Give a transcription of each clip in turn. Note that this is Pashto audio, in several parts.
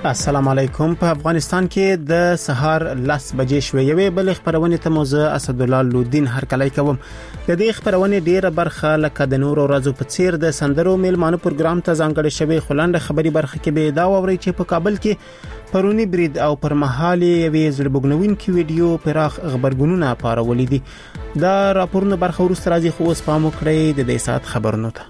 السلام علیکم. په افغانستان کې د سهار 10 بجې شوې بل خبرونه ته موزه اسدالله لودین هرکلی کوم. د دې خبرونه ډیره برخه لکه د نورو ورځو په څیر د سندرو میلمانه پروګرام ته ځانګړی شوی خلند خبري برخه کې به دا ووري چې په کابل کې پرونی برید او پر مهال یوې زړبګنوونکې ویډیو پراخ خبرګونونه پارولې دي. دا راپورونه برخه ورسته راځي خو اوس پام وکړئ د دې سات خبرونو ته.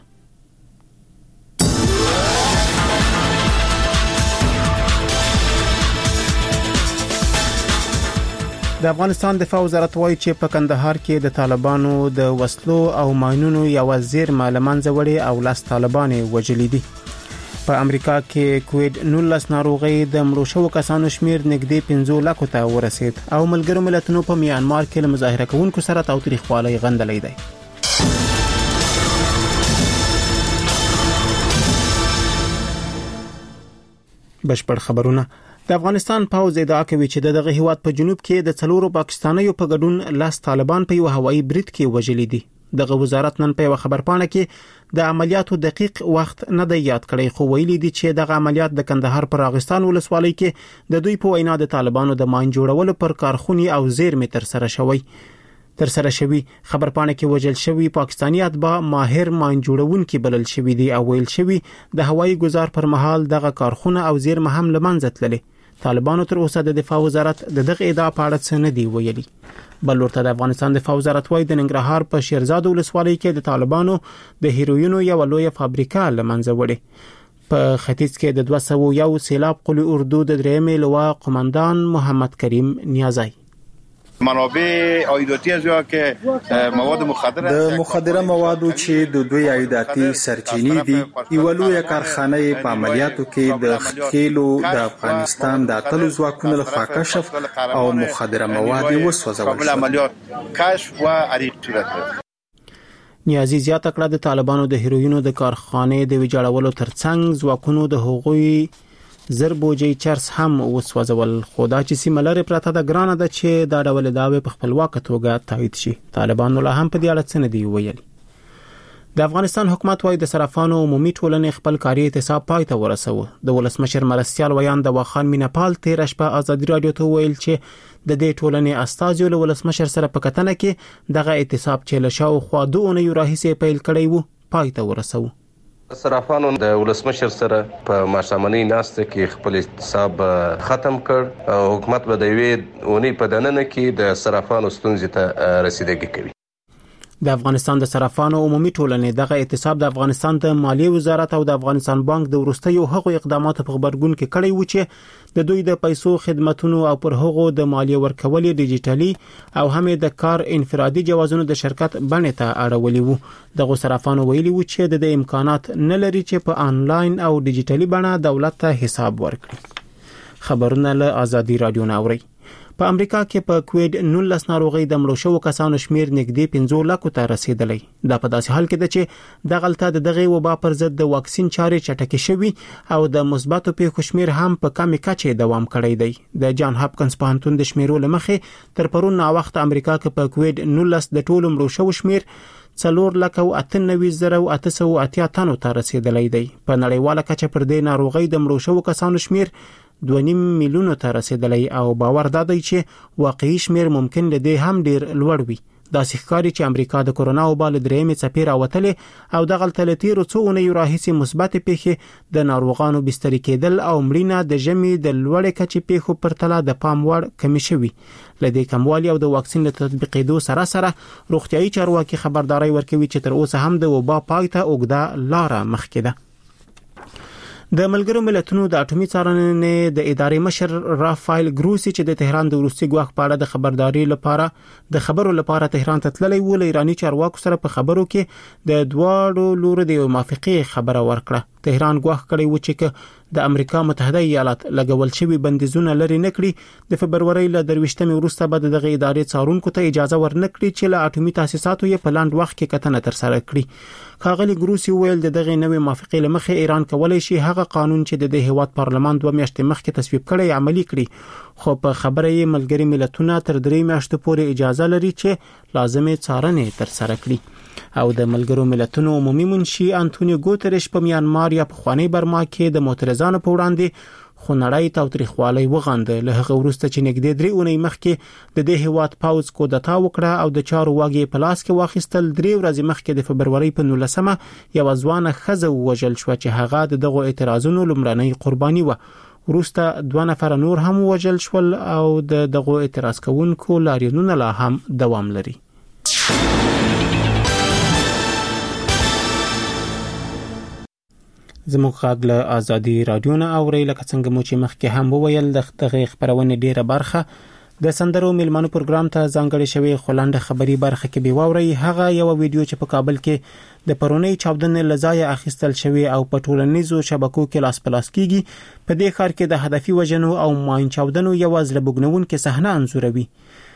د افغانستان دفاع وزارت وايي چې په کندهار کې د طالبانو د وسلو او ماینونو یو زیرمه لمنځه وړي او لاس طالبان وجلې دي. په امریکا کې کووید-19 ناروغي د مړو شوو کسانو شمیر نږدې 15 لک ته ورسید او ملګرو ملتونو په میانمار کې مظاهره کوونکو سره تاوتریخوالي غندلې ده. بشپړ خبرونه. د افغانستان پوځ ادعا کوي چې دغه هیواد په جنوب کې د څلورو پاکستانیو په ګډون لاس طالبان په یو هوایي برید کې وژلي دي. دغه وزارت نن په خبرپاڼه کې د عملیاتو دقیق وخت نه دی یاد کړی خو ویلي دي چې دغه عملیات د کندهار پر راغستان ولسوالۍ کې د دوی په وینا د طالبانو د ماین جوړولو پر کارخونې او زیرمې تر سره شوی. خبرپاڼه کې وژل شوی پاکستانی اتباع ماهر ماین جوړونکي بلل شوی دي او ویل شوی د هوایي گزار پر مهال دغه کارخونه او زیرمه هم لمنځه تللي. طالبانو تر اوسه د دفاع وزارت دغه ادعا په اړه څه نه دی ویلي. بل ورته د افغانستان دفاع وزارت وايي د ننګرهار په شیرزاد ولسوالۍ کې د طالبانو د هیروینو یو لوی فابریکه لمنځه وړي. په ختیځ کې د 201 سیلاب قلی اردو د درېمې لواء قومندان محمد کریم نیازی منابع عایداتی از یا که مواد مخدر د مخدره موادو چې د دوی عایداتی سرچینې دي یو لوی کارخانه په عملیاتو کې د خېلو د افغانستان د اتلو ځواکونو لخوا کشف او مخدره مواد وسوځول عملیات کشف و عریق صورت گرفت. نیازی زیاته کړه د طالبانو د هیروینو د کارخانې د ویجاړولو ترڅنګ ځواکونو د هغوی زربوجي چرس هم وسوځول خو دا چې سیمه لري پراته د ګرانه ده چې دا ډول داوی په خپلواک توګه تایید شي. طالبانو لا هم په دې اړه څه نه دی ویلي. د افغانستان حکومت وايي د صرافانو عمومي ټولنې خپل کاري احتساب پای ته ورسوه. د ولسمشر مرستيال ویان د واخان مینپال تیر شپه ازادي رادیو ته ویل چې د دې ټولنې استازیو له ولسمشر سره په کتنه کې دغه احتساب چې له شاوخوا 2 اونۍ راهیسې پیل کړی وو پای ته ورسوه. صرافانو د ولسمشر سره په ماشامنۍ ناسته کې خپل احتساب ختم کړ او حکومت به د یوې اونۍ په دننه کې د صرافانو ستونزې ته رسیدګي کوي. د افغانستان د صرافانو عمومي ټولنې دغه احتساب د افغانستان د مالیې وزارت او د افغانستان بانک د وروستیو هغو اقداماتو په خبرګون کې کړی و چې د دوی د پیسو خدماتونو او پر هغو د مالیې ورکولې ډیجیټالي او هم د کار انفرادي جوازونو د شرکت بڼې ته اړولې وو. دغه صرافانو ویلي و چې د امکانات نه لري چې په انلاین او ډیجیټالي بڼه دولت ته حساب ورکړي. خبرونه له ازادي رادیو نه اوري. په امریکا کې په کووید-19 ناروغي د مړو شوو کسانو شمیر نږدې 15 لک ته رسیدلی. دا په داسې حال کې ده چې د غلطه دغه وبا پر ضد د واکسین چارې چټکې شوي او د مثبتو پیښو شمیر هم په کمې کچې دوام کړی دی. د جان هاپکنز پوهنتون د شمیرو لمخې تر پرون نا وخت امریکا کې په کووید-19 د ټولو مړو شوو شمیر 4,98,880 تنو ته رسیدلی دی. په نړیواله کچه پر دې ناروغي د مړو شوو کسانو شمیر 2.5 میلیون ته رسیدلی او باور دادی چې واقعي شمیر ممکن له دې هم ډیر لوړ وي. دا ښکاري چې امریکا د کورونا وبا له درېمې څپې راوتلې او د غلطه لتیرو څو اونۍ راهیسې مثبت پیښې د ناروغانو بستري کېدل او مړینه د ژمي د لوړې کچې پیښو پرتله د پام وړ کمی شوي. لدې کموالي او د واکسین له تطبیقېدو سره روغتيایي چارواکي خبرداري ورکوي چې تر اوسه هم د وبا پای ته اوږده لار مخکې ده. د ملګرو ملتونو د اټومي څارنې د ادارې مشر رافایل ګروسی چې د تهران د روسي ګواښ په اړه د خبرداري لپاره د خبرو لپاره تهران ته تللی و له ایراني چارواکو سره په خبرو کې د دواړو لورو د موافقې خبره ورکړه. تهران ګواښ کړی و چې د امریکا متحده ایالات لګول شوی بندیزونه لري نکړي د فبرवरी له 23 وروسته به دغه ادارې څارونکو ته اجازه ورنکړي چې له اټومي تاسیساتو یې په لاند وخت کې کتنه تر سره کړي. ښاغلي ګروسی ویل دغه نوې موافقې لمخې ایران کولای شي هغه قانون چې د هیواد پارلمان 2 میاشتې مخکې تصویب کړی عملی کړي خو په خبره یې ملګري ملتونه تر 3 میاشتو پورې اجازه لري چې لازمه څارنې تر سره کړي. او د ملګرو ملتونو عمومي منشي انټونیو ګوتریش په میانمار یا په خوانی برما کې د معترضانو په وړاندې خو نړۍ تاوتریخوالی وغانده. له هغه وروسته چې نږدې 3 اونۍ مخکې د دې هیواد پاوځ کودتا وکړه او د چارو واګې په لاس کې واخیستل، 3 ورځې مخکې د فبرورۍ په 19مه یو ځوانه ښځه ووژل شو چې هغه د دغو اعتراضونو لومړنۍ قرباني و. وروسته 2 نفر نور هم وژل شول او دغو اعتراض کوونکو لاریونونه لا هم دوام لري. زموږ غږ له ازادي رادیو نه اوري. لکه څنګه مو چې مخکې هم وویل دغه خبرونه ډیره برخه د سندرو میلمانو پروګرام ته ځانګړې شوی خلانده خبري برخه کې به ووري. هغه یو ویډیو چې په کابل کې د پرونی چاودنې لزای اخیستل شوی او په ټولنیزو شبکو کې لاس پلاس کیږي. په دې ښار کې د هدفي وژنو او ماین چاودنو یو ځلبګنون کې صحنه انځوروي.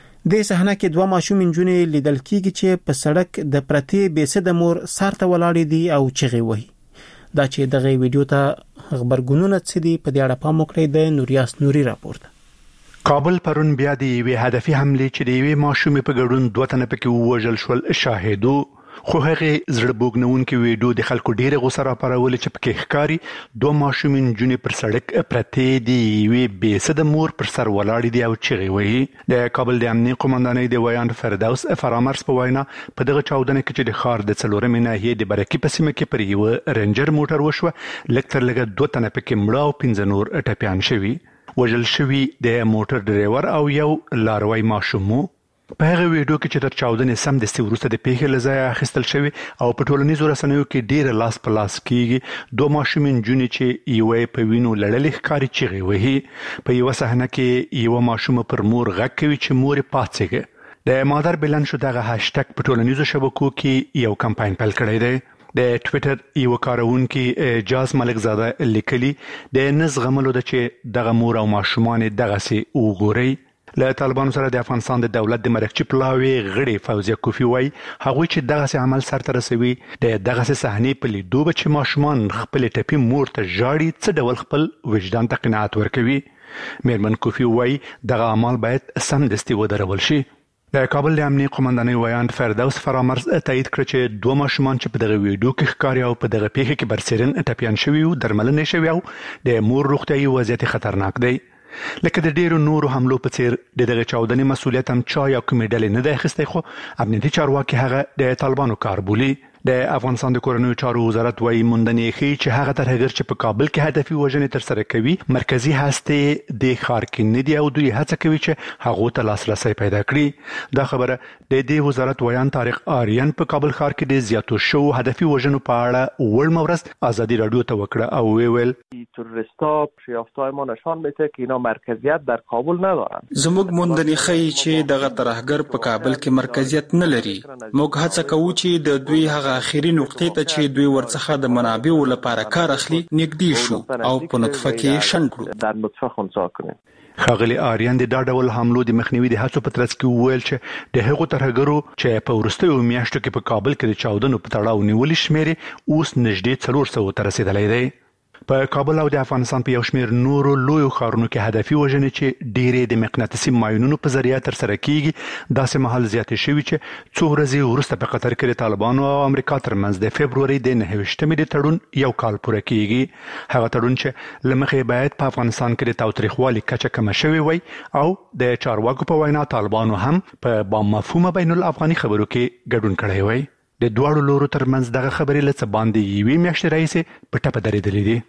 د صحنه کې 2 ماشوم انجونې لیدل کیږي چې په سړک د پرتی بیسده مور سارته ولاړې دي او چغې وهي. دا چې دغه ویډیو ته خبرګونونه څه دي په دې اړه پام وکړئ. د نوریاس نوري راپورټ. کابل پرون بیا د یوې هدفي حمله چې د یوې ماشومې په ګډون 2 تنه پکې ووژل شول شاهدو. خو هغه زړه بوګنونکې ویډیو د خلکو ډیره غوسه راپارول چې پکې ښکاری 2 ماشوم انجونې پر سړک پرته دي، یوې بیسده مور پر سر ولاړې دي او چغې وهي. د کابل د امنیه قومندانۍ د ویاند فردوس فرامرز په وینا په دغه چاودنه کې چې د ښار د 4مې ناحیې د برکي په سیمه کې پر یو رنجر موټر وشوه، لږ تر لږه 2 تنه پکې مړه او 15 نور ټپیان شوي. وژل شوي د موټر ډرایور او یو لاروی ماشوم. په هغه ویډیو کې چې تر چاودنې سم د وروسته د پیښې لزای اخیستل شوی او په ټولنیزو رسنیو کې ډیر لاس په لاس کیږي. 2 ماشوم انجونې چې یو په وینو لړلې ښکاری چغې وهي. په یو صحنه کې یو ماشوم پر مور غږ کوي چې مور پاتېږي. د مادر بلن شو دغه هاشټګ په ټولنیزو شبکو کې یو کمپاین پیل کړی دی. د ټوئیټر یو کارونکي جاز ملک زاده لیکلي د نزغملو د چې دغه مور او ماشومان دغه سي وګوري. له طالبانو سره د افغانستان د دولت د مرکچی پلاوی غړي فوزیه کوفی وای هغه چې دغه سي عمل سرته رسوي د دغه سي صحنه په لیدو به چې ماشومان خپل ټپي مور ته ژاړي څه ډول خپل وجدان ته قناعت ورکوي. میرمن کوفی وای دغه عمل باید سمدستي ودرول شي. د کابل د امنیه قومندانۍ ویاند فردوس فرامرز تایید کړ چې 2 ماشومان چې په دغه ویډیو کې ښکاري او په دغه پیښه کې برسېرن ټپیان شوي او درملنه شوي او د مور روغتیايي وضعیت خطرناک دی. لکه د ډیرو نورو حملو په څیر دغه چاودنې مسولیت هم چا یا کومې ډلې نه دی اخیستی، خو امنیتي چارواکي هغه د طالبانو کار بولي. د افغانستان د کورنیو چارو وزارت وايي موندنې ښیي چې هغه ترهګر چې په کابل کې هدفي وژنې ترسره کوي مرکزی هسته د ښار کې نه دی او دوی هڅه کوي چې هغه ته لاسرسي پیدا کړي. دا خبره د دې وزارت ویان طارق آریان په کابل ښار کې د زیاتو شو هدفي وژنو په اړه ول مورز ازادي رادیو ته وکړه او ویل تروریستا یافته‌های ما نشان میده که اینا مرکزیت در کابل ندارن. زموږ موندنې ښیي چې دغه ترهګر په کابل کې مرکزیت نه لري. موږ هڅه کوو چې د دوی هغه اخیری نقطې ته چې دوی ورڅخه د منابعو لپاره کار اخلي نږدې شو او په نطفه کې شنډ کړو. در نطفه خنثی کړو. خاغلی آریان د ډول حملو د مخنیوي د هڅو په ترڅ کې وویل چې د هغو ترهګرو چې په وروستیو میاشتو کې په کابل کې د چاودنو په تړاو نیولې شمیرې اوس نږدې 400 ته رسیدلی دی. په کابل او د افغانستان په یو شمېر نورو لویو ښارونو کې هدفي وژنې چې ډېرې د مقناطیسي ماینونو په ذریعه ترسره کیږي داسې مهال زیاتې شوي چې څو ورځې وروسته په قطر کې د طالبانو او امریکا ترمنځ د فبرورۍ د 29مې د تړون یو کال پوره کیږي. هغه تړون چې له مخې باید په افغانستان کې د تاوتریخوالي کچه کمه شوې وای او د چارواکو په وینا طالبانو هم په بامفهومه بین الافغاني خبرو کې ګډون کړی وای. د دواړو لورو ترمنځ دغه خبرې له څه باندې یوې میاشتې راهیسې په ټپه درېدلې دي.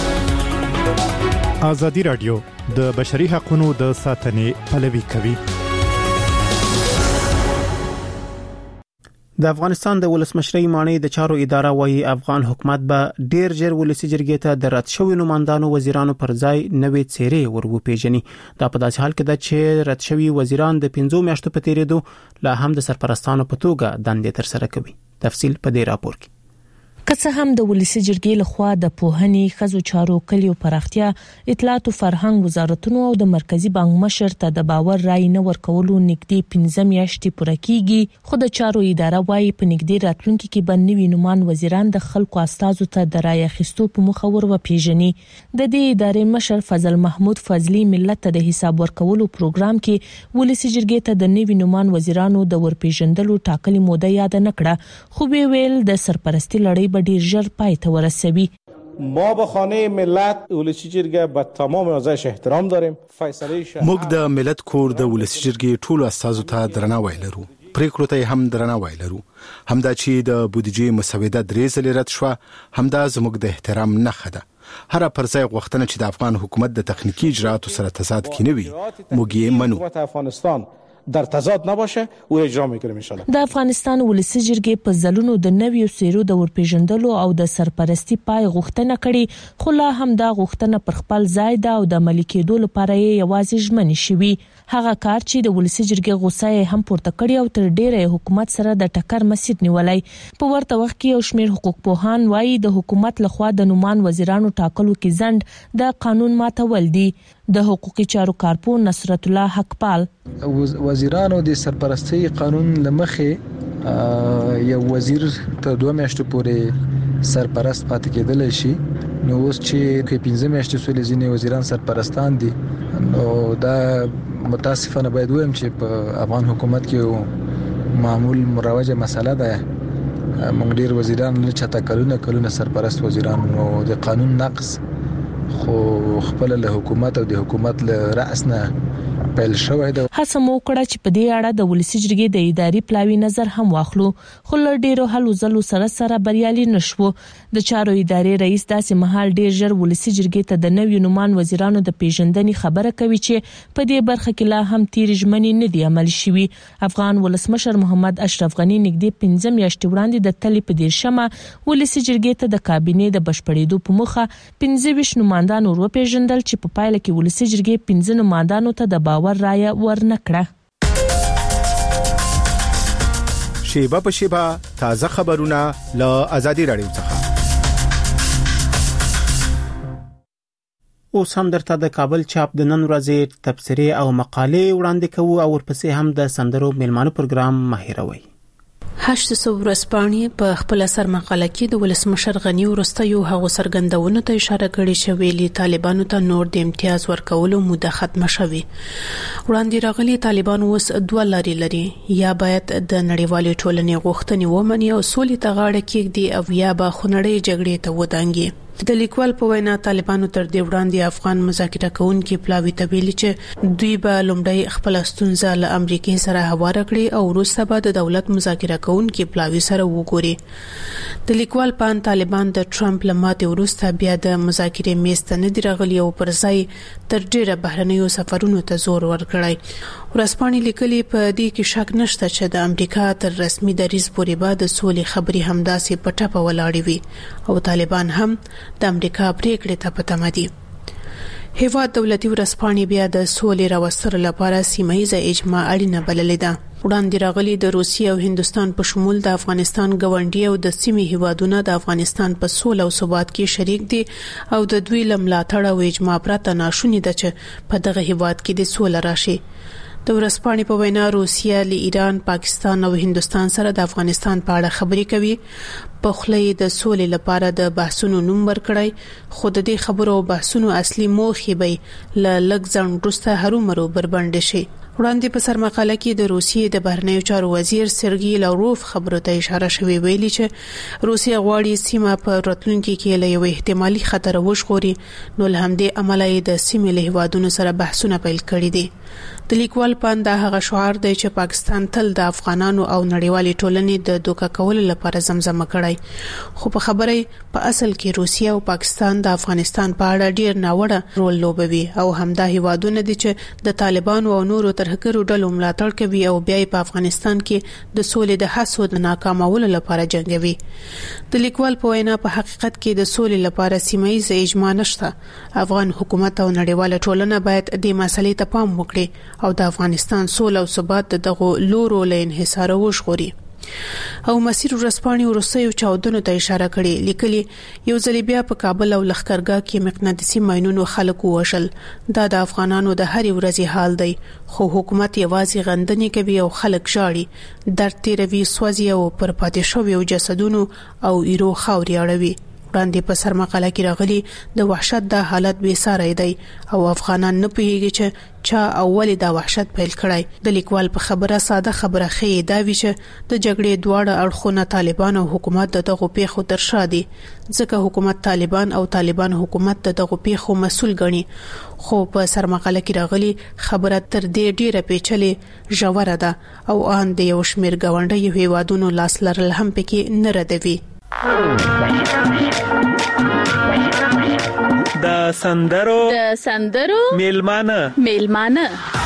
ازادي رادیو د بشري حقوقو د ساتنې پلوي کوي. د افغانستان د ولسمشرۍ مانۍ د چارو اداره وايي افغان حکومت به ډیر ژر ولسی جرګې ته د رد شوی نمائندانو وزیرانو پر ځای نوې څېرې ورپېژني. دا په داسې حال کې ده چې رد شوی وزیران د 15 میاشتو په تیریدو لا هم د سرپرستانو په توګه دندې ترسره کوي. تفصیل په دې راپور کې. که څه هم د ولسی جرګې لخوا د پوهنې، ښځو چارو، کلیو پراختیا، اطلاعات او فرهنګ وزارتونو او د مرکزی بانک مشر ته د باور رای نه ورکولو نږدې 15 میاشتې پوره کیږي، خو د چارو اداره وايي په نږدې راتلونکي کې به نوي نومان وزیران د خلکو استازو ته د رای اخیستو په موخه ورپېژني. د دې ادارې مشر فضل محمود فضلی ملت ته د حساب ورکولو پروګرام کې ولسی جرګې ته د نوي نومان وزیرانو د ورپېژندلو ټاکلي موده یاد نه کړه، خو ویل د سرپرستی لړۍ ډیر ژر پای ته ورسوي. ما به خانه ملت ولسی جرګه به تمام آزادش احترام داریم. موږ د ملت کور د ولسی جرګې ټولو استازو ته درناوی لرو. پریکړو ته هم درناوی لرو. همدا چې د بودیجې مسوده 3 ځلې رد شو، همدا زموږ د احترام نښه ده. هر پرځای غوښتنه چې د افغان حکومت د تخنیکی اجراءاتو سره تضاد کې نه وي، موږ یې منو. افغانستان در تضاد نباشه او اجرا میکنیم ان شاء الله. د افغانستان ولسی جرګې په ځلونو د نویو سیرو د ورپېژندلو او د سرپرستی پای غوښتنه کړې، خو لا هم دا غوښتنه پر خپل ځای ده او د عملي کېدو لپاره یې یوازې ژمنې شوي. هغه کار چې د ولسی جرګې غوسه هم پورته کړی او تر ډیره حکومت سره د ټکر مسیر نیولای. په ورته وخت کې یو شمېر حقوق پوهان وایي د حکومت لخوا د نومان وزیرانو ټاکلو کې ځند د قانون ماتول دي. د حقوقي چارو کارپون نصرت الله حقپال وزیرانو د سرپرستی قانون لمخې یو وزیر تر 2 میاشتو پورې سرپرست پاتې کېدل شي. نو اوس چې 15 میاشتې سولې ځینې وزیران سرپرستان دي، نو دا متاسفانه باید وایم چې په افغان حکومت کې معمول مروجه مسله ده. موږ ډیر وزیران نه چاته کلونه سرپرست وزیران، نو د قانون نقض خو خپل له حکومت او د حکومت له رأس نه پیل شوی ده. هڅه مو کړه چې په دې اړه د ولسی جرګې د اداري پلاوي نظر هم واخلو، خو له ډیرو هلو ځلو سره بریالي نشو. د چارو ادارې رئیس داسې مهال ډیر ژر ولسی جرګې ته د نویو نومان وزیرانو د پیژندنې خبره کوي چې په دې برخه کې لا هم تیر ژمنې نه دي عملي شوي. افغان ولسمشر محمد اشرف غنی نږدې 15 میاشتې وړاندې د تلې په 10مه ولسی جرګې ته د کابینې د بشپړېدو په موخه 15 نمائندان ور وپیژندل چې په پایله کې ولسی جرګې 15 نمائندانو ته د باور رایه ورنکړه. شیبه په شیبه تازه خبرونه له آزادي رادیو څخه. اوس هم درته د کابل چاپ د نن ورځې تبصرې او مقالې وړاندې کوو او ورپسې هم د سندرو میلمانو پروګرام ماهروي. 800 ورځپاڼې په خپل اثر مقاله کې د ولسمشر غنی وروستیو هغو څرګندونو ته اشاره کړې چې ویلي طالبانو ته نور د امتیاز ورکولو موده ختمه شوې. وړاندې راغلي طالبان اوس 2 لارې لري، یا باید د نړیوالې ټولنې غوښتنې ومني او سولې ته غاړه کېږدي او یا به خونړۍ جګړې ته ودانګي. د لیکوال په وینا طالبانو تر دې وړاندې افغان مذاکره کوونکي پلاوي ته ویلي چې دوی به لومړی خپل ستونزه له امریکای سره هواره کړي او وروسته به د دولت مذاکره کوونکي پلاوي سره وګوري. د لیکوال په ان طالبان د ټرمپ لماتې وروسته بیا د مذاکرې میز ته نه دی راغلي او پر ځای تر ډیره بهرنیو سفرونو ته زور ورکړی. ورځپاڼې لیکلي په دې کې شک نشته چې د امریکا تر رسمي دریځ پورې به د سولې خبري همداسې په ټپه ولاړې وي او طالبان هم د امریکا پریکړې ته په تمه دي. هیواد دولتي ورځپاڼې بیا د سولې راوستلو لپاره سیمه‌ییزه اجماع اړینه بللې ده. وړاندې راغلي د روسیې او هندستان په شمول د افغانستان ګاونډي او د سیمې هیوادونو د افغانستان په سوله او ثبات کې شریک دي او د دوی لملاتړ او اجماع پرته ناشونی ده چې په دغه هیواد کې د سوله راشي. د ورځپاڼې په وینا روسیه له ایران، پاکستان او هندستان سره د افغانستان په اړه خبرې کوي. په خلې د سولې لپاره د بحثونو نوم ورکړی، خو د دې خبرو او بحثونو اصلي موخه به ل لږ ځن وروسته هرومرو بربنډ شي. وړاندې په سرمقاله کې د روسیې د بهرنیو چارو وزیر سرګی لاوروف خبرو ته اشاره شوی، ویلي چې روسیه غواړي سیمه په راتلونکي کې له یو احتمالي خطر وژغوري، نو له همدې عمله د سیمې له هیوادونو سره بحثونه پیل کړي دي. د لیکوال پاند هغه شعار دی چې پاکستان تل د افغانانو او نړیوالې ټولنې د دوکه کولو لپاره زمزمه کړی، خو په خبره په اصل کې روسیه او پاکستان د افغانستان په اړه ډیر ناوړه رول لوبوي او همدا هیوادونه دي چې د طالبانو او نورو ترهګرو ډلو ملاتړ کوي او بیا په افغانستان کې د سولې د هڅو د ناکامولو لپاره جنگوي. د لیکوال په وینا په حقیقت کې د سولې لپاره سیمه‌ییز اجماع نشته. افغان حکومت او نړیواله ټولنه باید د مسلې ته پام وکړي او د افغانستان سوله او ثبات دغه لورو له انحصار وژغوري. او مسیر ورځپاڼې وروستیو چاودنو ته اشاره کړې، لیکلي یو ځل بیا په کابل او لښکرګاه کې مقناطیسي ماینونو خلک ووژل. دا د افغانانو د هرې ورځې حال دی، خو حکومت یوازې غندنې کوي او خلک ژاړي، درد تیروي، سوځي او پر پاتې شویو جسدونو او ایرو خاورې اړوي. وړاندې په سرمقاله کې راغلي د وحشت د حالت به ساره دی او افغانان نه پیږي چې چا اول دا وحشت پیل کړای. د لیکوال په خبره ساده خبره خې دا وی چې د جګړې دواړه اړخونه طالبان او حکومت دغه پیښو تر شا دي ځکه حکومت طالبان او طالبان حکومت دغه پیښو مسؤل ګڼي. خو په سرمقاله کې راغلي خبره تر دې ډیره پیچلې ژوره ده او ان د یو شمېر ګاونډي هیوادونو لاس لرل هم پکې نه ردوي. د سندرو میلمانه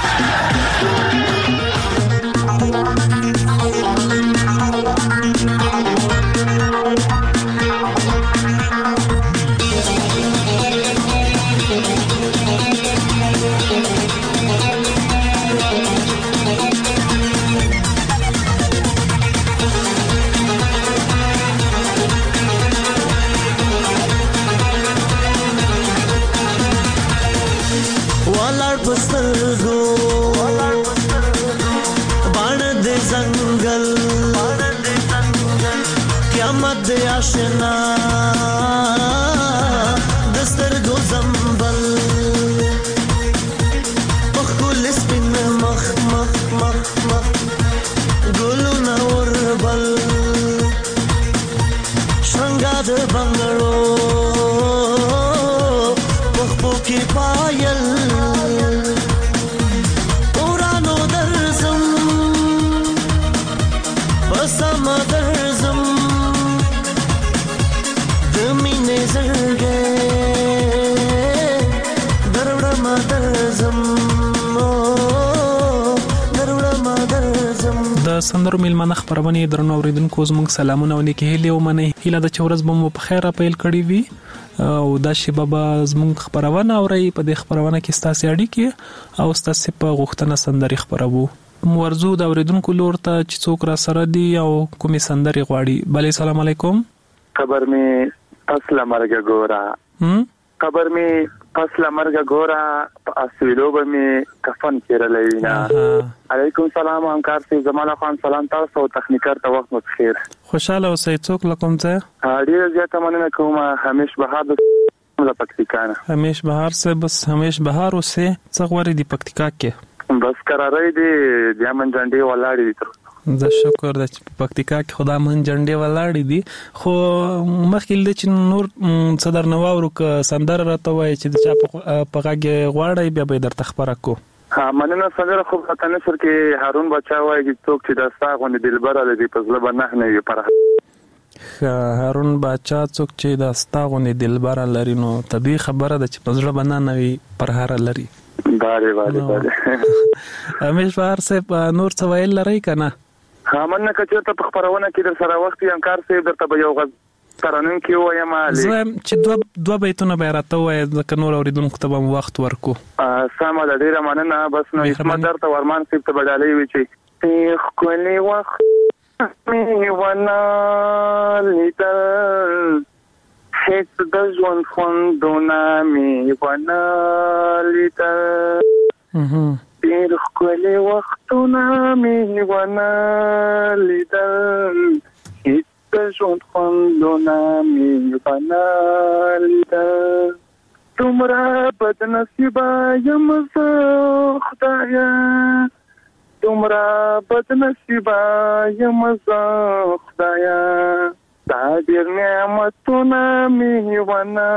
آشنا دستر گو زنبل بخول سپین مخ مخ مخ مخ گلو نوربل شنگاد بنگلو بخبو کی پایل اورانو درزم بسام درزم د سندرو میلمانه خبرونه درنو اوریدونکو زموږ سلامونه ونیکه هلي او منه هله د چورز بم په خیره پیل کړی وي او دا شی بابا زموږ خبرونه اوري په دې خبرونه کې ستاسو اړیکې او ستاسو په غوښتنه سندري خبرو مرزو د اوریدونکو لور ته چې څوک را سره دي او کومي سندري غواړي. بله سلام علیکم. خبر می اصله مرګ ګورا خبر می اصله مرګ ګورا اسویلو به می کفن کړلې نه. علیکم سلام همکار سي جمال خان سلام تاسو او تخنیکر ته وخت مو بخیر. خوشاله اوسئ. څوک لکم ته ډیر زیاته مننه کوم. همیش بهار د پکتیکا نه. همیش بهار سے بس همیش بهار اوسه څنګه غوړي دی پکتیکا کې بس قرارې دي دیامن جنډي ولاړې دي. زه شکر د پکتیکا کې خدا من جنډي ولاړې دي. خو مخکې د چې نور صدر نواورو ک سندر راته وای چې د چا په غاګه غواړي بیا به در تخبره کو. مننه سندر خو په نشر کې هارون بچا وای چې څوک چې د ساغونه دلبره لدی په ځله باندې نه وي پر هارون بچا څوک چې د ساغونه دلبره لري نو طبي خبره ده چې په ځله باندې نه وي پر هار لري. بله همیش بهر صاحب نور څه ویل لري کنه؟ مننه کچې ته په خبرونه کې در سره وخت یې انکار سي درته به یو غږ ترانم کې وایم زه چې دوه بیتونه به راته وای ځکه نور اوریدونکو ته به وخت ورکو. سمه ده ډیره مننه. بس نو اسمت درته ورمان سي ته بدالې وي چې خولي وخت می ونا لیدل هیڅ د ژوند خوندونه می ونا لیدل ډیر خولي وختونه می ونه لیدل هیڅ د ژوند خوندونه می ونه لیدل دومره بد نصیبه یم زه خدایه دومره بد نصیبه یم زه خدایه دا ډیر نعمتونه می ونه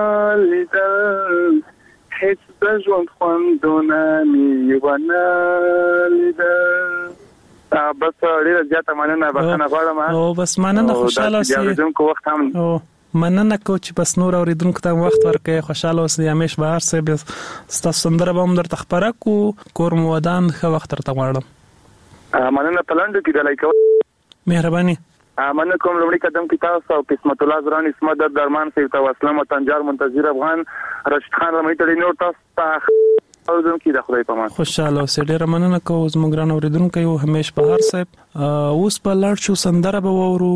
لیدل هیڅ د ژوند خوندونه می ونه لیدل. بس ډیره زیاته مننه بخښنه غواړم. او بس مننه خوشاله اوسئ. اوریدونکو وخت هم مننه کو چې بس نور اوریدونکو ته وخت ورکړئ. خوشاله اوسئ. همیش بهر صاحب ستاسو سندره به هم درته خبره کو کور مو ودان ښه وخت درته غواړم. مننه پلانډو کې د لایک مهرباني. مننه کوم. لومړی قدم کې تاسو او قسمت الله زران اسمت درمان سي تو اسلام تنجار منتظر افغان رشید خان رمې ته نور تاسو اوردون کې د خدای په امان. خوشاله اوسئ. ډیره مننه کوم زموږ ګران اوریدونکو یو همیش بهر صاحب اوس په لاړ شو سندره به وورو.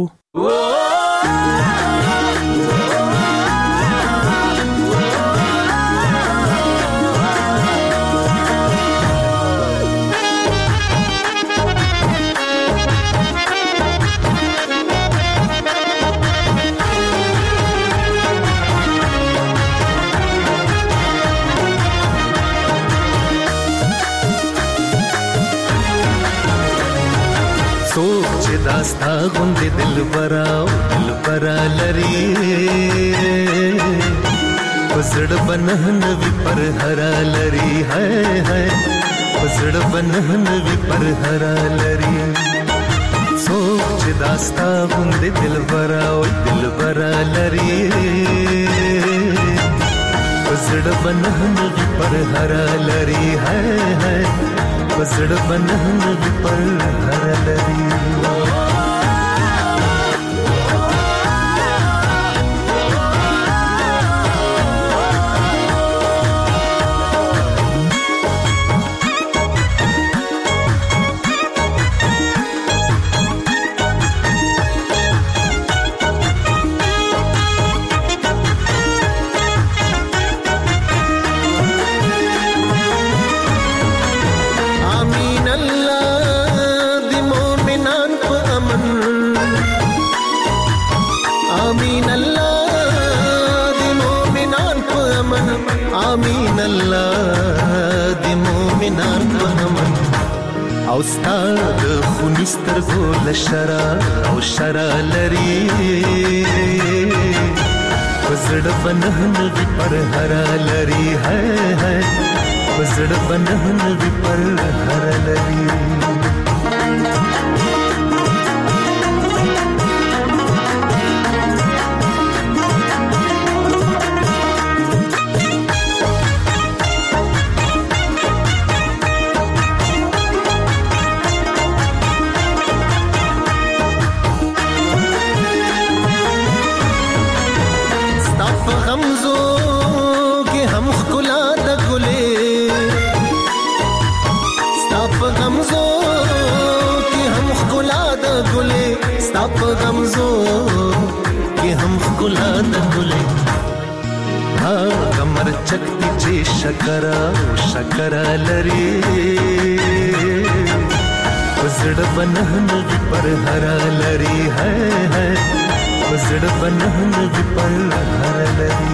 څوک چې داستا غوندې دلبرا لري پزړ بنهن وی پر هرا لري هاي پزړ بنهن وی پر هرا لري څوک چې داستا غوندې دلبرا لري پزړ بنهن وی پر هرا لري هاي پزړ بنهن وی پر هرا لري استاد خونستر ګول شرا لري پزړ بنهن وی پر هرا لري هاي پزړ بنهن وی پر هرا لري غمزو کې هم خلا د ګلې ها کمر چکتی چې شکر لري پزړ بنهن وی پر هرا لري هاي پزړ بنهن وی پر هرا لري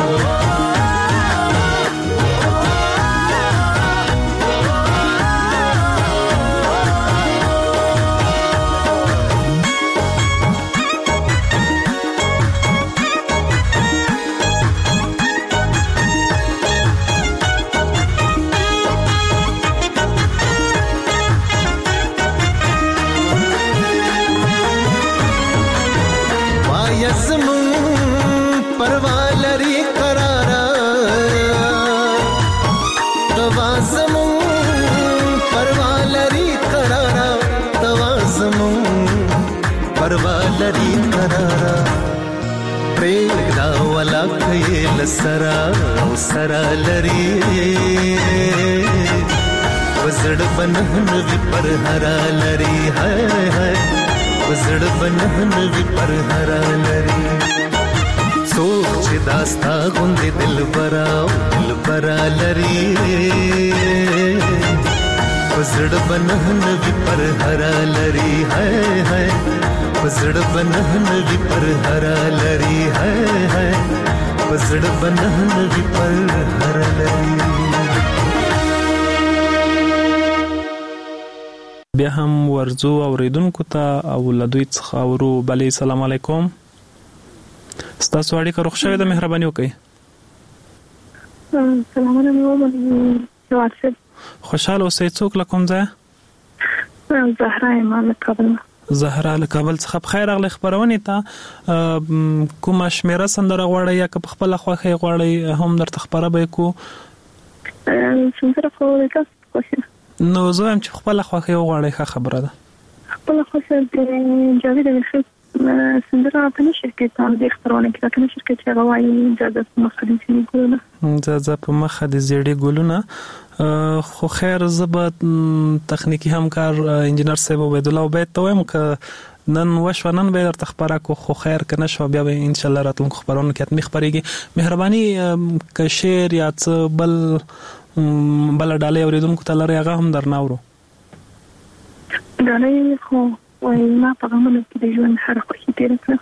سرا لري وزړ بنهن وی پر هرا لري هاي وزړ بنهن وی پر هرا لري څوک چې داستا غوندې دلبرا لري وزړ بنهن وی پر هرا لري هاي وزړ بنهن وی پر هرا لري هاي پزړ بنهن وی پر هرا لري بیا هم ورزو اوریدونکو ته او لدوی څخه ورو بلی سلام علیکم ستاسو اړیکه روغ شوې ده مهرباني وکړئ سلام علیکم خوشاله اوسئ څوک له کوم ځای زهرا یم له کابل زهرا له کابل څخه بخیر راغلی خبرونه ته کومه شمیره سندره غواړئ یا که خپل خوښي غواړئ هم درته خبره به کو سندره خو تاسو نو زه هم چې خپل خوښي غواړئ ښه خبره ده خپل خوښي د جاوید الخير سندره په نشر کې تاسو د اخترونه کې په نشر کې چې غواړي اجازه په مخ دي ګلونه اجازه په مخ دي زیړي ګلونه خو خیر زبط تخنیکی همکار انجینر صاحب عبد الله عبید ته وایم که نن وشو به درته خبره کو خو خیر کنه شو بیا به ان شاء الله راتلونکو خبرونه کې اتمی خبرېږي مهرباني که شعر یا څه بل ډالې اوریدونکو ته لري هغه هم درناورو ډالې خو وای ما په غمونو کې د ژوند هر خوښي تیر کړه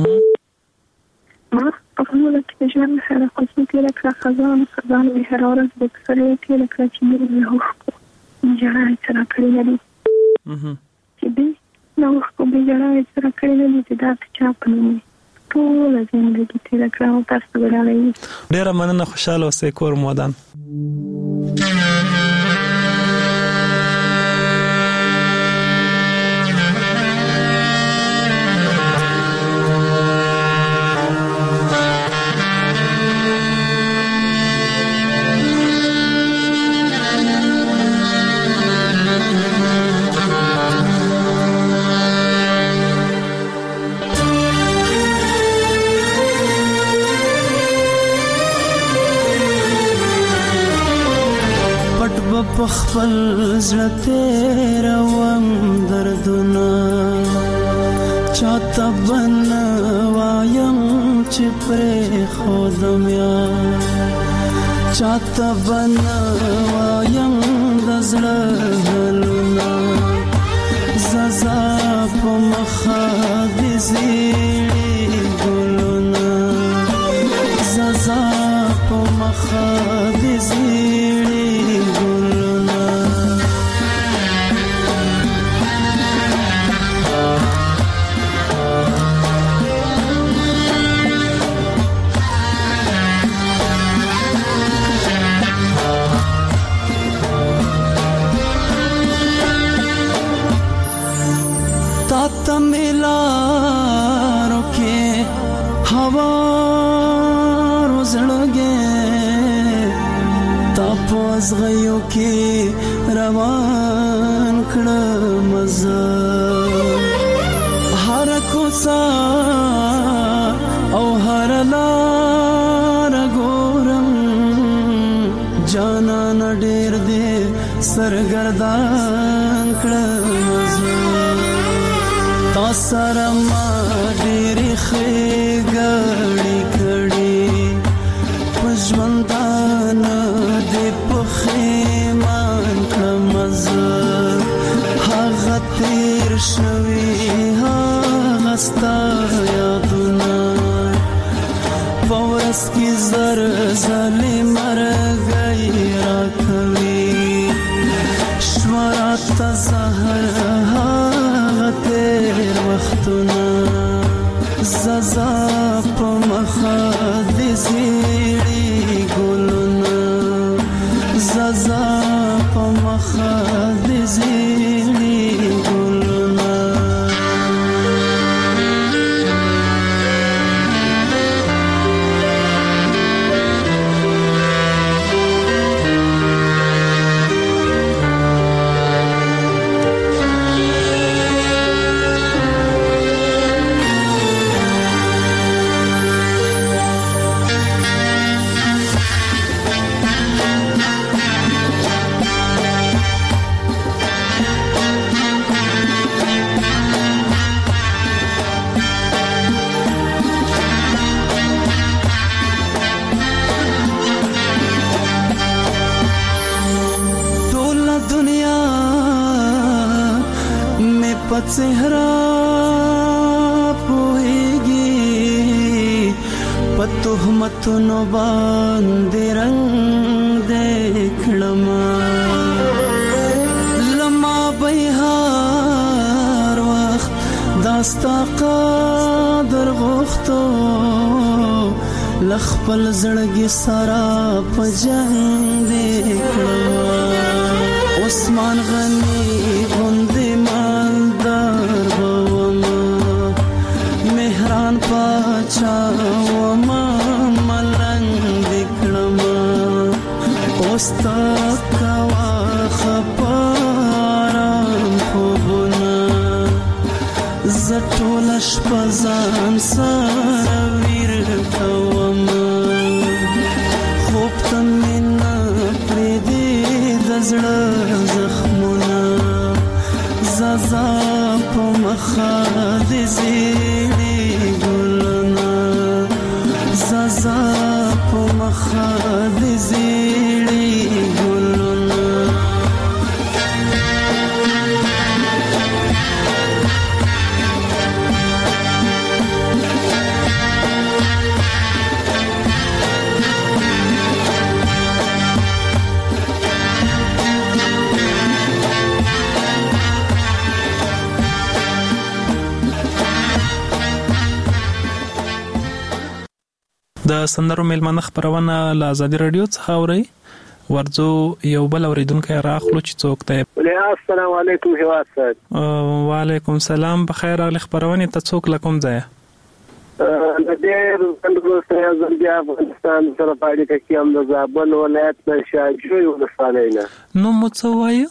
ما په غمونو کې د ژوند هر خوښي تیر کړه خزان به هر ورځ د کسرې تیر کړه چې موږ له هو جړای سره کړی دی چې دې نو خو به جوړه سره کړی نه چې دا چا پنوم ټول ژوندۍ تیر کړو تاسو غواړئ ډیر مننه خوشاله اوسئ کور مودان خپل زړه تیروم دردونه چاته بن وایم چې پرې خودم یا چاته بن وایم د زړه حالونه زازا په مخه دې زیړي ګلونه زازا په مخه دې زیړي غيو کې روان کړه مزه هر کوڅه او هر لار ګورم جانا نډیر دې سرګردان کړه مزه تاسو ما ډېر خېګړې کړې پښمندان دې پخېمان کمزه هغه تیر شوي هغه ستا یادونه پورس کی زر زلی مرګي راکوي شورات زهر هغه تیر وختونه زازا په مخه دې زیړي ګلونه زازا په مخه دې زیړي ګلونه चेहरा पोएगी पतुहमतुनो बांधे रंग देखड़मा लमा बिहार वक्त दास्ता कादर गोख्तो लखपल जड़गी सारा पजंग देखड़मा उस्मान गनी गुंदे मालदार बवमा मेहरान पाचा वमा मलंग दिखड़मा ओस्ता कवा खपाराम खुबना जटोलश पजान सारवीर कवमा خوب تمنا پریدی دزړه زخمونه زازا په مخه دې زیړي ګلونه زازا په مخه دې زیړي ګلونه د سندرو میلمانه خبرونه له آزادي رادیو څخه اوري. ورځو یو بل اوریدونکو راخلو چې څوک دی. السلام علیکم هیواد صاحب. وعلیکم السلام. بخیر راغلی. خبرونه ته څوک لکم ځای؟ د دې څنګه اعظم بیا افغانستان سره پاړې کې هم د زابل ولایت د شاجوی ولسوالۍ نه. نو مو څه وایي؟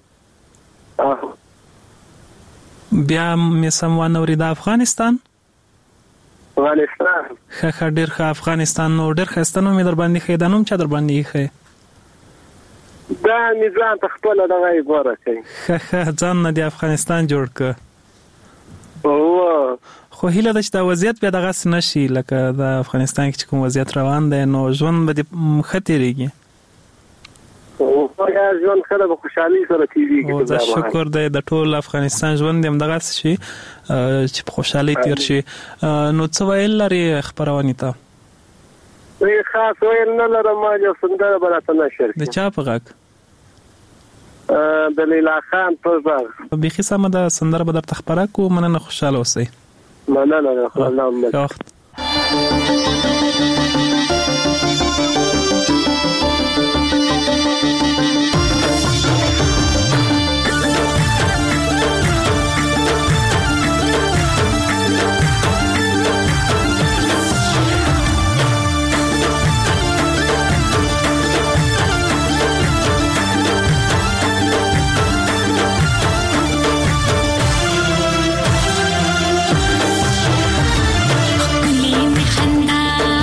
بیا مې سموان اوري د افغانستان ښه ډېر ښه افغانستان. نو ډېر ښایسته نوم یې در باندې ښه دا نوم چا در باندې ښه دا نظام ته خپله دغه یې غوره کوي. ښه ځان نه د افغانستان جوړ که. خو هیله ده چې دا وضعیت بیا دغسې نه شي لکه د افغانستان کې چې کوم وضعیت روان دی نو ژوند به دې ښه تېرېږي. ژوند ښه ده به خوشحالي سره تېرېږي. دا شکر دی د ټول افغانستان ژوند دې همدغسې شي چې په خوشحالۍ تېر شي. نو څه ویل لرې خپرونې ته؟ خاص ویل نه لرم. ما یو سندره به راته نشر کړي. د چا په غږ؟ د لیلا خان په غږ. بیخي سمه ده. سندره به درته خپره کړو. مننه، خوشحاله اوسئ. مننه. الله خندا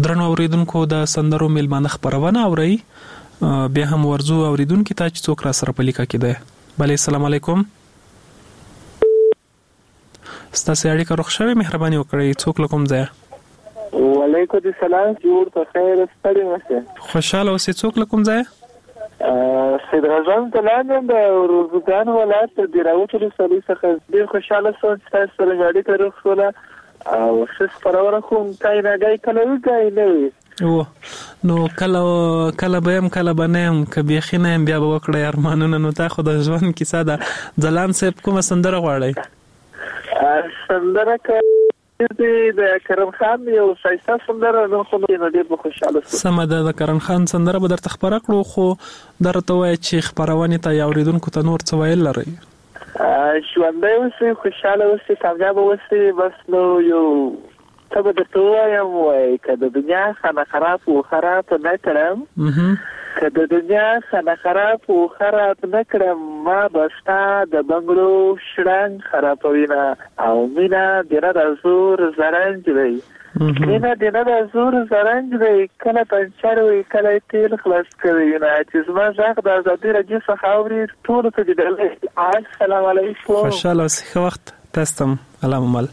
درنو اوریدونکو د سندرو میلمانه خبرونه اوري بیا هم ورزو اوریدونکو ته چې څوک را سره په لیکه کې ده. بله السلام علیکم. ستاسو اړیکه روغ شوه، مهرباني وکړئ. څوک لکم ځای؟ وعلیکم السلام، جوړ په خیر ستړي مشه. خوشاله اوسې. څوک لکم ځای؟ سید غزان تلانم د روزګان ولایت د راوتل سړي څخه ډیر خوشاله سوم چې تاسو سره اړیکه روغ شوه او څه پرور کوم کای نه گای کله وګای نه وي. نو کله به هم کله بنم کبي خینم بیا به وکړی ارمانونه. نو تا خو د ژوند کیسه ده. ځلان صاحب کومه سندره غواړئ؟ سندره د کرم خان یو شایسته سندره نو خو نو ډیر خوشاله سوم. سمه ده، د کرم خان سندره به درته خبره کړو، خو درته وایي چې خبرونه ته یا اوریدونکو ته نور څه ویل لري؟ ژوندی اوسئ، خوشاله اوسئ، کامیاب اوسئ. بس نو یو ته به درته ووایم وایي که د دنیا خانه خراب و خراب نه کړم، که د دنیا خانه خراب و خراب نه کړم، ما به ستا د بنګړو شړنګ خرابوینه او مینه دینه د زور زرنج دی. مینه دینه د زور زرنج دی، کله پنچر وي کله تیل خلاص کوي. چې زما غږ د ازادي راډیو څخه اوري ټولو ته د ډالۍ. السلام علیکم. خوشاله اوسئ. ښه وخت. تاسو ته الله مل.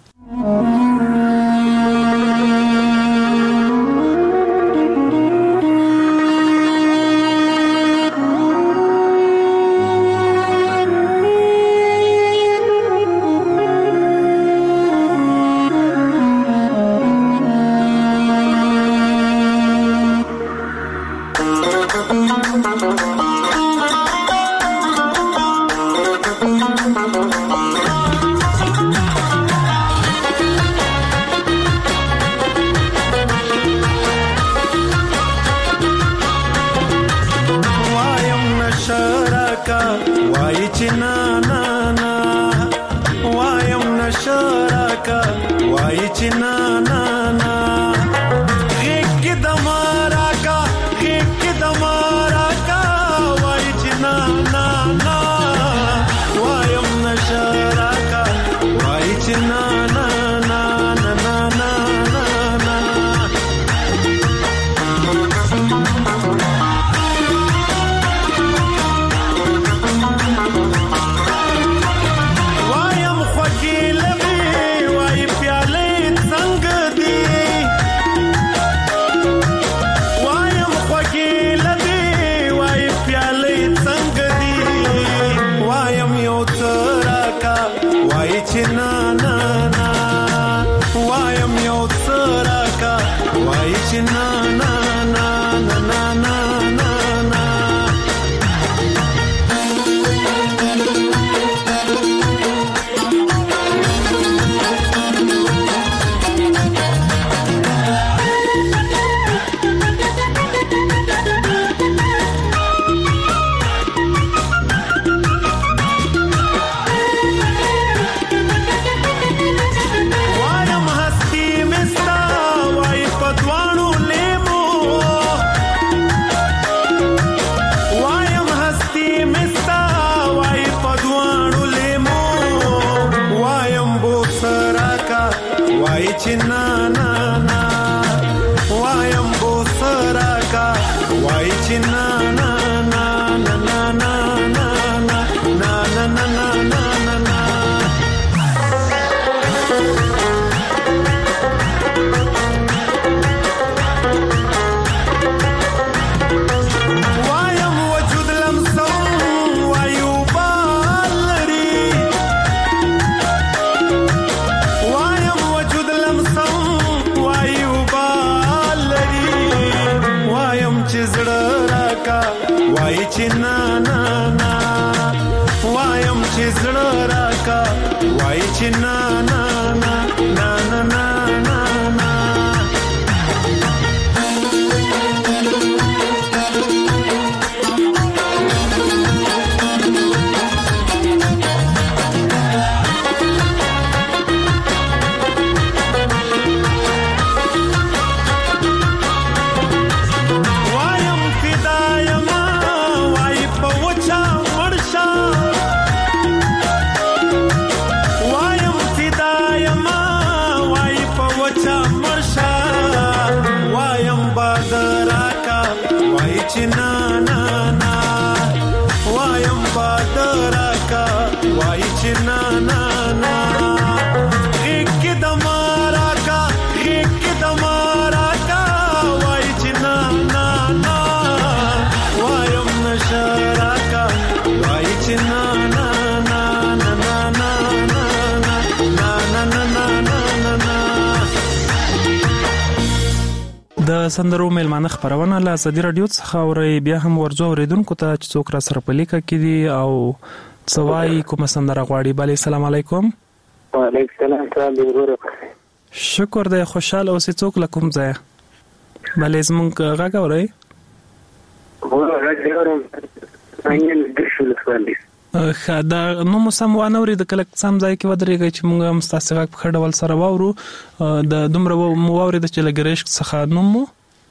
چې نا نا نا وایم بادرا کا وای چې نا نا نا غیږ د مارا کا غیږ د مارا کا وای چې نا نا نا وایم نشرا کا وای چې نا نا نا نا نا نا نا نا نا نا د سندرو ملمانه خبرونه له ازادي رادیو څخه اوري بیا هم ورځو اوریدونکو ته چې څوک را سره پلیکه کړي او سوای کوم سندره غواړي. بله السلام علیکم. وعلیکم السلام ورحمت. شکر دی خوشاله اوسې څوک لکم ځای. بله زمونږ غږ اوري. غږ اورم. انګل د شول خالي. دا نو موسم وانه ورې د کله سم ځای کې ودرېږي چې موږ مستاسغه په خډول سره واورو د دومره مو واورې د چلګریش څخه نومو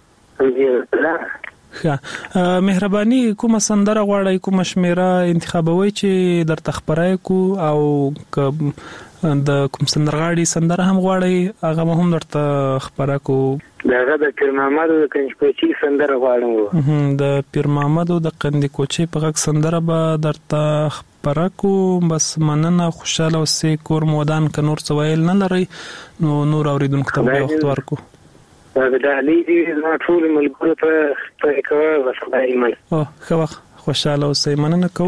مهرباني کومه سندره غواړئ کومه شمیره انتخابوي چې درته خبرای کو او د کوم سندرغاړي سندره هم غواړئ هغه هم درته خبره کو. داغه د پیر محمد د کنجکوچي سندره غواړم. د پیر محمد د کنجکوچي په غږ سندره به درته خبره کو. بس مننه خوشاله اوسې کور مودان ک نور سوایل نه لري نو نور اوریدونکو ته وخت ورکو. دا د علي دې ما ټول ملګرو ته کوه بس دایمه او خو خوشاله اوسې مننه کو.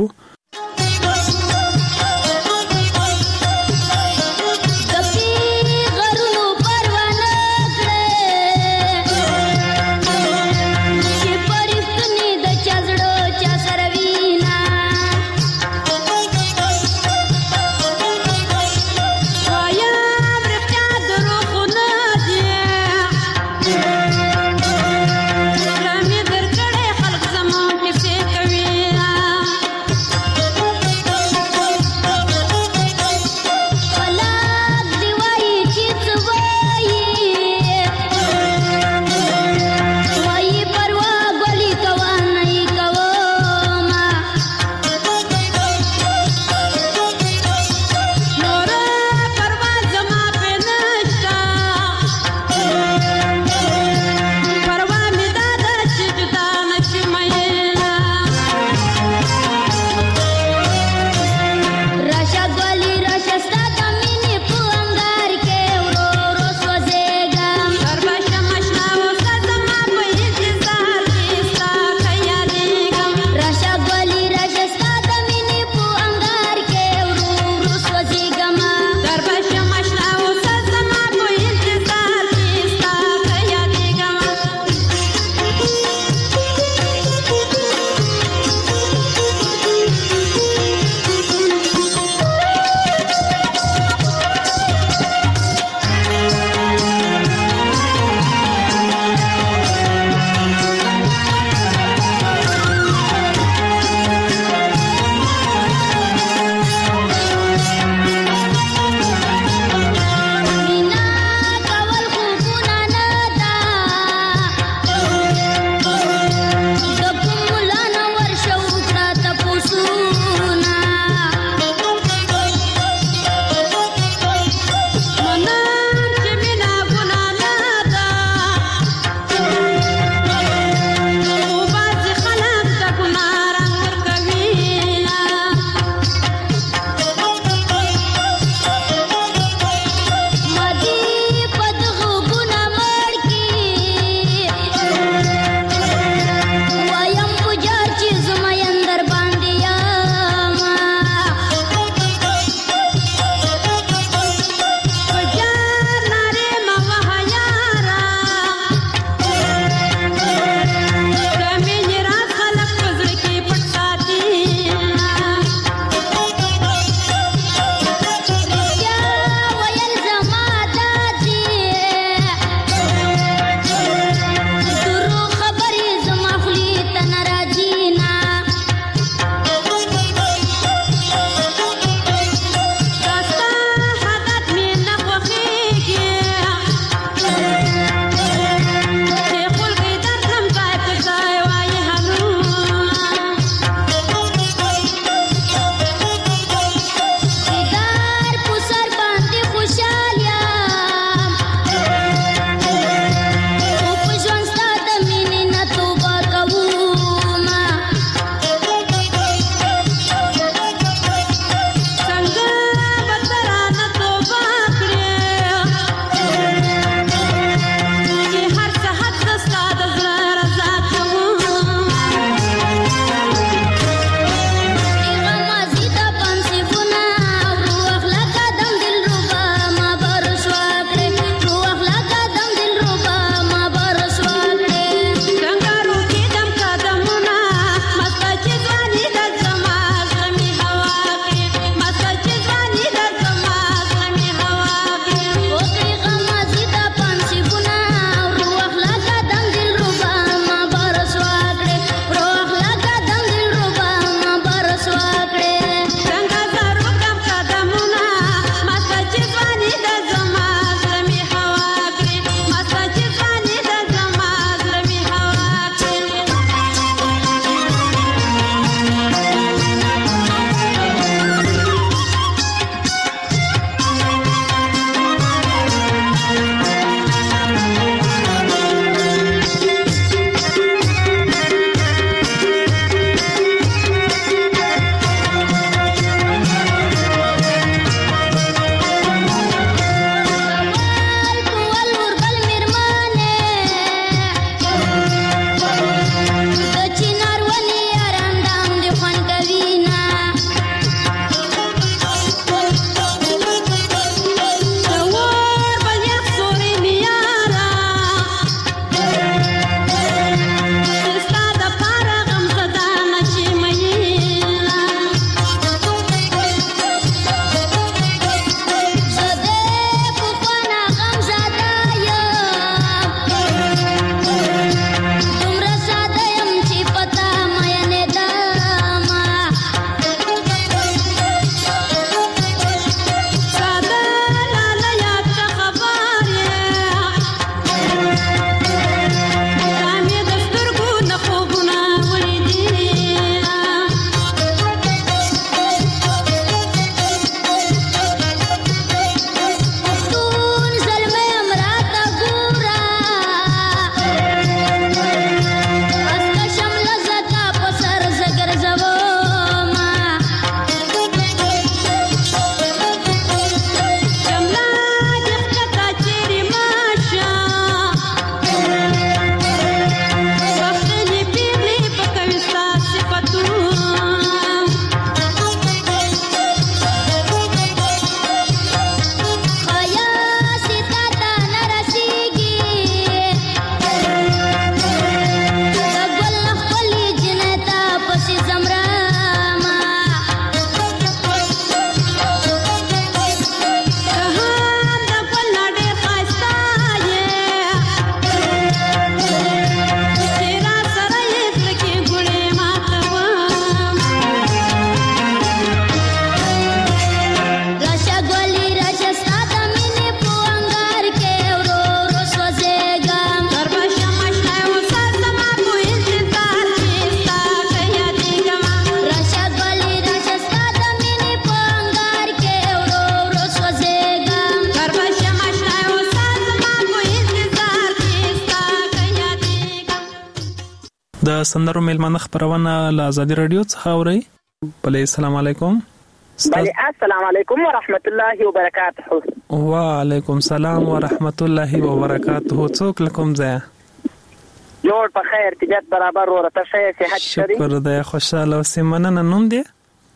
د سندرو میلمانه خبرونه له آزادي رادیو څخه اوري. بله السلام علیکم. بله السلام علیکم ورحمت الله وبرکاته. وعلیکم السلام ورحمت الله وبرکاته. څوک لکم ځای؟ جوړ په خیر طبیعت برابر ورته صحت شری. شکر دی خوشاله اوسې. مننه. نوم دی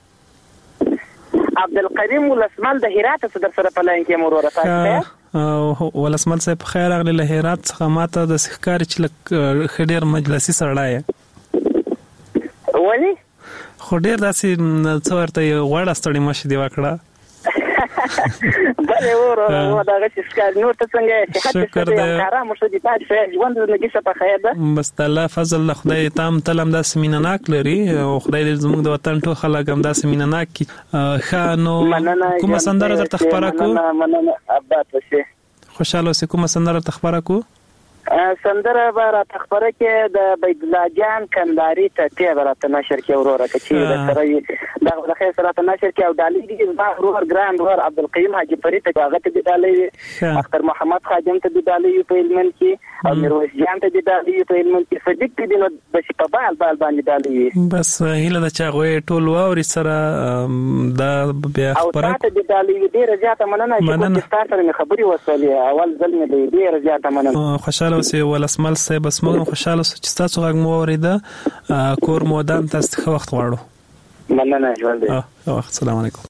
عبدالقدیم ولسمل د هرات څخه سره په لاین کې مور ورته. ولسمل صاحب خیر اغلی له هرات څخه ماته د سخکار چې لک خډیر مجلسي سړای ولی خو ډیر داسې څو ورته غوړه ستړي مشه دی وکړه. بله ورو دا غشي سکار نور ته څنګه صحت دې آرام شو دي تاسو ژوند دې نګیسه په خیر ده. بس الله فضل له خدای تام تلم دا سمینناک لري او خدای دې زموږ د وطن ټول خلک هم دا سمینناک کی خانو کومه سندره در تخبره کو. مننه ابات وشي. خوشاله اوسې. کومه سندره تخبره کو؟ سندره برا تخبره کې د بیت الله جان کنداري ته تی برات نشر کې وروره کې د سره د خیر سره ته نشر کې او دالي دي ما ورور ګران ورور عبدالقیم حاجی فرید ته هغه ته دالي اختر محمد خادم ته دالي په علم کې او میرویس جان ته دالي په علم کې صدیق دې نو د شپه بال باندې دالي. بس هیله د چا غوي ټول واوري سره د بیا خبره او ته دالي ډیر زیاته مننه چې تاسو سره خبري وسولې اول ځل مې ډیر زیاته مننه. خوشاله اوسې ولسمل صاحب. بس موږ خوشاله اوسو چې تاسو غږ مو اورېده. کور مو ودان تاسو ښه وخت غواړو. مننه ژوند دی. وخت. السلام علیکم.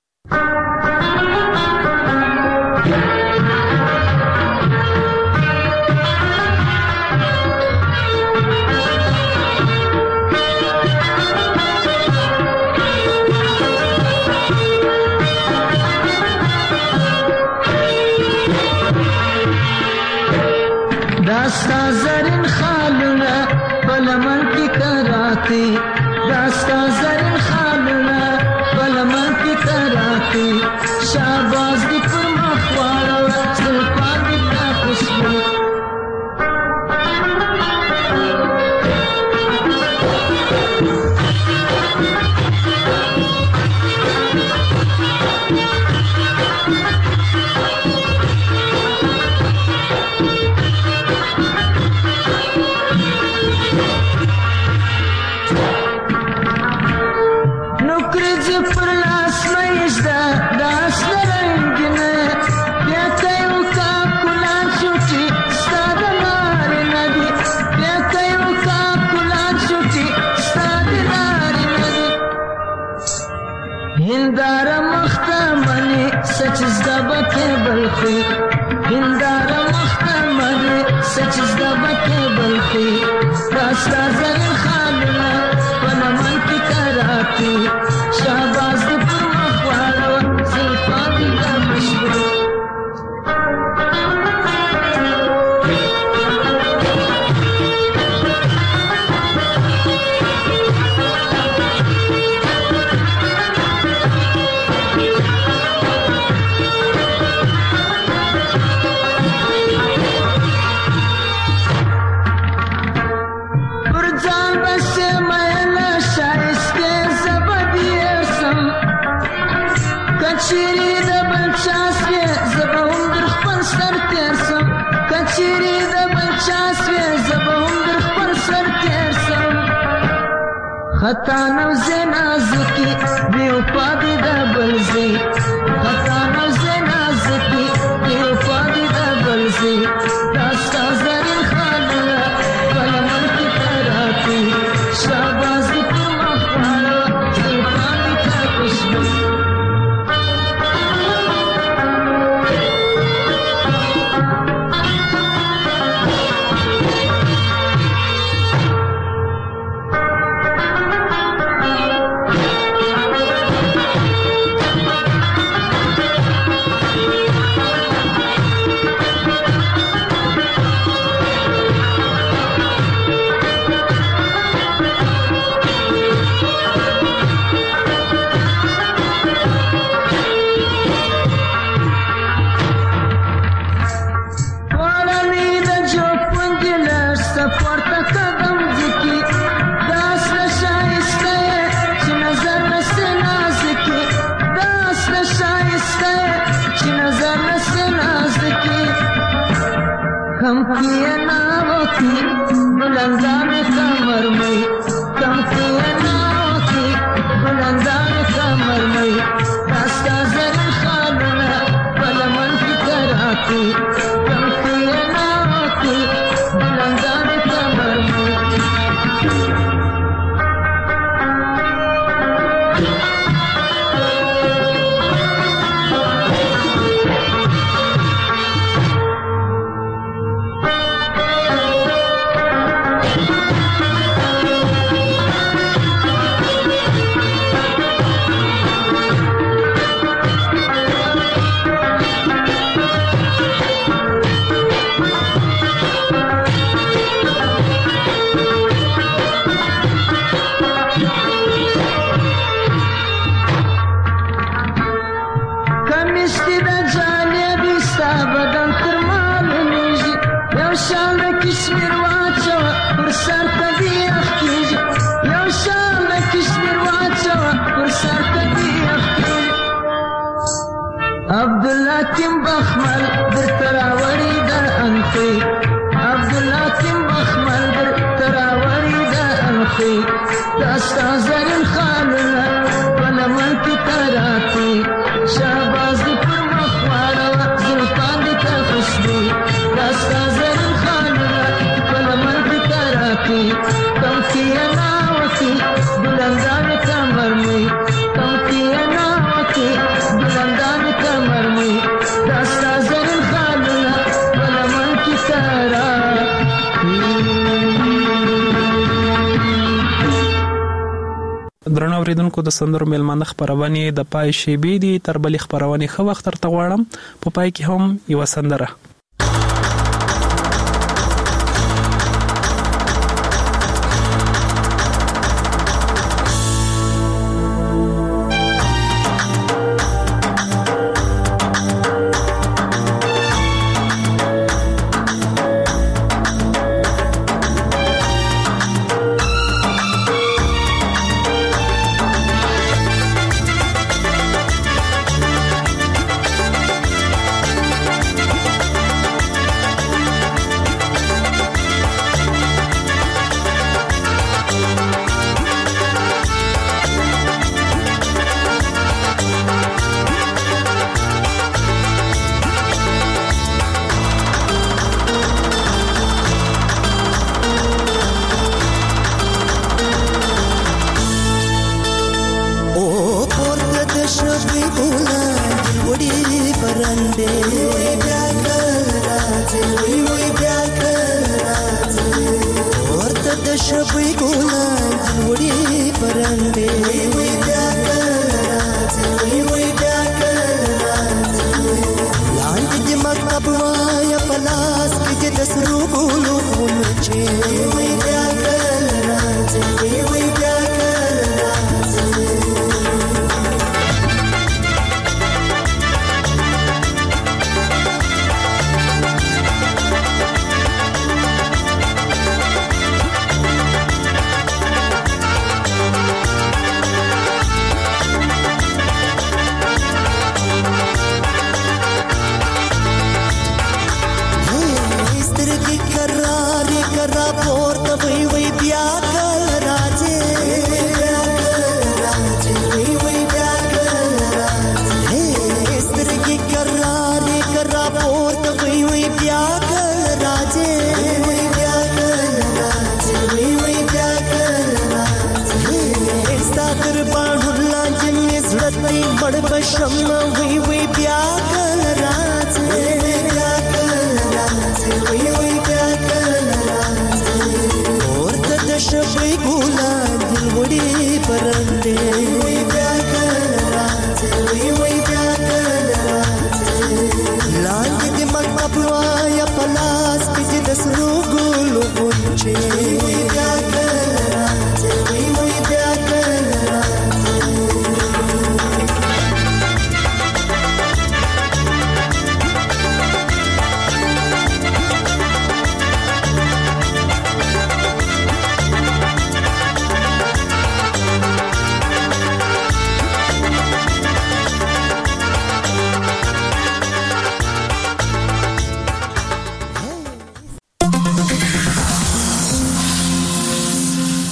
داستا زرین خالونه بلمن کی کراتی. داستا زرین خالونه بلمن کی کراتی. شاباز دی پر مخوارو سلپان دی تا خوشبو. هنداره مختمنی سچز دبکه بلخی. هنداره مختمنی سچز دبکه بلخی. راستا زرین خالونه پنمن کی کراتی. شهباز دی پر مخوارو زلفانی دا مشبو. خطا نوزه نازکی بیو پادی دا بلزی. خطا نوزه نازکی بیو پادی دا بلزی. داستا زرین خالونه بلمن کی کراتی. شاباز دی پر مخوارو سلپانی تا خوشبو. हम किए ना नावती बुलंदान कमर में चमकी नावती बुलंदान कमर में रास्ता जरूर खाना पलमन की कराती चमकी नावती बुलंदान कमर में Abdullah Kim Bakhmal berterawari dan anti Abdullah Kim Bakhmal berterawari dan anti Dastazarin khalna walaman kitarati Shahbaz di permakhwara wa Sultan di kafusdi Dastazarin khalna walaman kitarati Tamkiya nawati bulandan kamar mein Tamkiya nawati bulandan kamar mein Dastazarin khalna walaman kitarati درنو اوریدونکو د سندرو میلمانه خبرونه د پای شیبې دي تر بلې خبرونه خو وخت تر تغواړم په پای کې هم یو سندره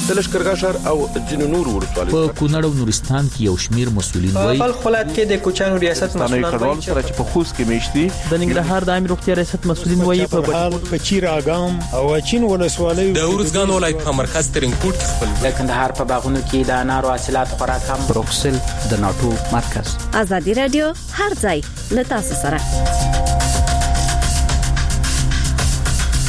د لشکرګاه شهر او ځینو نور ولسوالیو په کونړ او نورستان کې یو شمیر مسؤلین وایي په خپلات کې د کوچانو ریاست مسؤلین وایي چې په خوست کې میشتي د ننګرهار د عامه روغتیا ریاست مسؤلین وایي په چیر اګام او چین ولسوالیو د ورزګان ولایت په مرکز ترینکوټ کې خپل د کندهار په باغونو کې د انارو حاصلات خورا کم بروکسل د ناتو مرکز ازادي رادیو هر ځای له تاسو سره